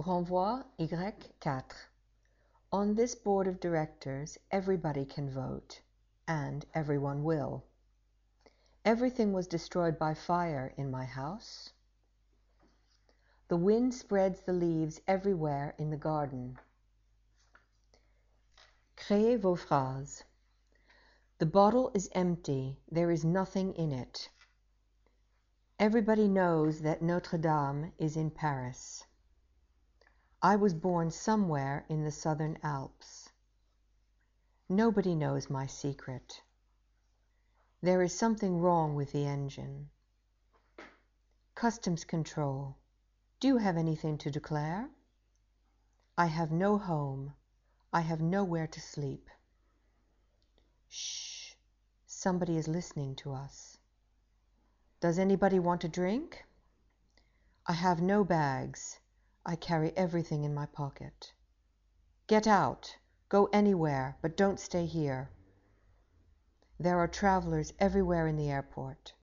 Renvoi Y4. On this board of directors, everybody can vote, and everyone will. Everything was destroyed by fire in my house. The wind spreads the leaves everywhere in the garden. Créez vos phrases. The bottle is empty. There is nothing in it. Everybody knows that Notre Dame is in Paris. I was born somewhere in the Southern Alps. Nobody knows my secret. There is something wrong with the engine. Customs control. Do you have anything to declare? I have no home. I have nowhere to sleep. Shh. Somebody is listening to us. Does anybody want a drink? I have no bags. I carry everything in my pocket. Get out. Go anywhere, but don't stay here. There are travelers everywhere in the airport.